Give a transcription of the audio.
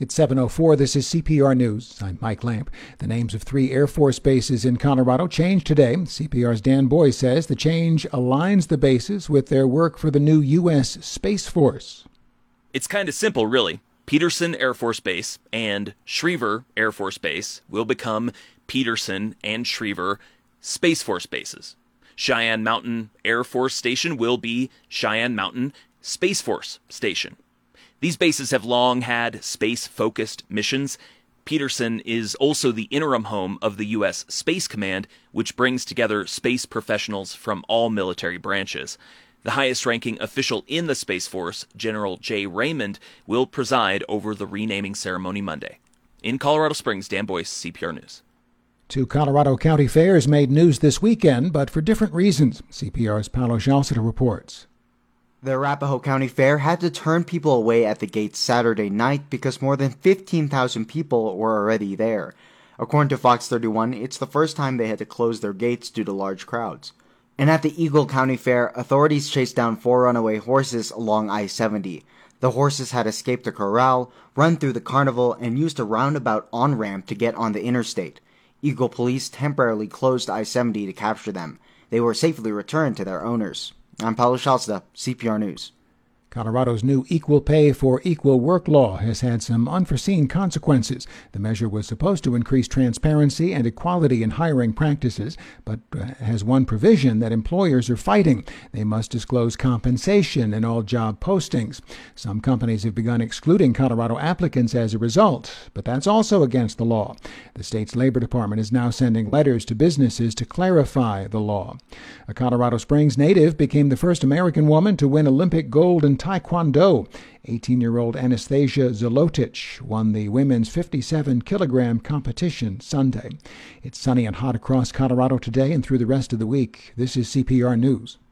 It's 7:04. This is CPR News. I'm Mike Lamp. The names of 3 Air Force bases in Colorado changed today. CPR's Dan Boy says the change aligns the bases with their work for the new U.S. Space Force. It's kind of simple, really. Peterson Air Force Base and Schriever Air Force Base will become Peterson and Schriever Space Force bases. Cheyenne Mountain Air Force Station will be Cheyenne Mountain Space Force Station. These bases have long had space-focused missions. Peterson is also the interim home of the U.S. Space Command, which brings together space professionals from all military branches. The highest-ranking official in the Space Force, General Jay Raymond, will preside over the renaming ceremony Monday. In Colorado Springs, Dan Boyce, CPR News. 2 Colorado county fairs made news this weekend, but for different reasons. CPR's Paolo Jalcita reports. The Arapahoe County Fair had to turn people away at the gates Saturday night because more than 15,000 people were already there. According to Fox 31, it's the first time they had to close their gates due to large crowds. And at the Eagle County Fair, authorities chased down 4 runaway horses along I-70. The horses had escaped a corral, run through the carnival, and used a roundabout on-ramp to get on the interstate. Eagle police temporarily closed I-70 to capture them. They were safely returned to their owners. I'm Paolo Jalcita, CPR News. Colorado's new equal pay for equal work law has had some unforeseen consequences. The measure was supposed to increase transparency and equality in hiring practices, but has one provision that employers are fighting. They must disclose compensation in all job postings. Some companies have begun excluding Colorado applicants as a result, but that's also against the law. The state's Labor Department is now sending letters to businesses to clarify the law. A Colorado Springs native became the first American woman to win Olympic gold in Taekwondo. 18-year-old Anastasia Zolotic won the women's 57-kilogram competition Sunday. It's sunny and hot across Colorado today and through the rest of the week. This is CPR News.